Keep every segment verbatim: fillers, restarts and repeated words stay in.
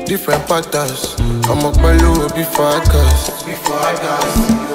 different patterns. I'm a bello before I cast. Before I cast.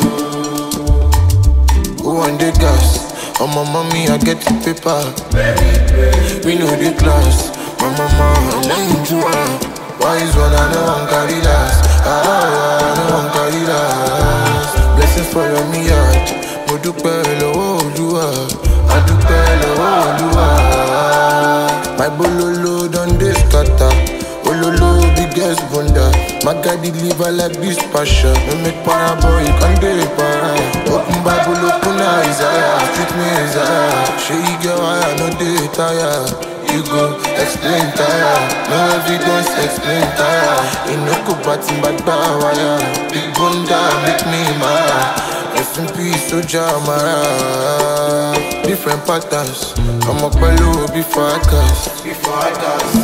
Who on the gas? On my mommy, I get the paper. We know the class. My mama, I'm lying to her. Why is one I know I'm carry last? Ah, I know I'm carry last. Blessings follow me out. Mo dúpẹ́ lọ́wọ́ Olúwa. I dúpẹ́ lọ́wọ́ Olúwa. My bololo don dey scatter. Ololo biggest bunda. My guy deliver like this passion. No make para boy, you can't do it para. Open Bible, open Isaiah. Treat me Isaiah. Show you get why I no dey tire. You go explain tire. No evidence, explain tire. You no go batting bad wire. Big bunda make me mad. Rest in peace, Soja Amara. Different patterns. I'm a bello before I cast. Before I cast.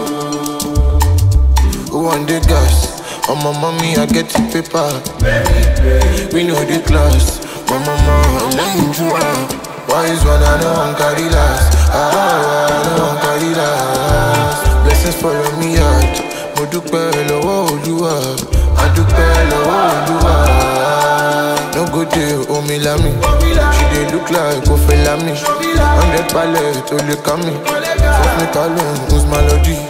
Who on the gas? On my mommy, I get the paper. We know the class. My mama, I'm lying to her. Why is one I know I'm carry last? Ah, I know I'm carry last. Blessings follow me out. Mo dúpẹ́ lọ́wọ́ Olúwa. I dúpẹ́ lọ́wọ́ Olúwa. No go dey owe me lami. She dey look like Kofi Lami. Hundred pallet, only coming. Fuck me, call him, who's my lodi?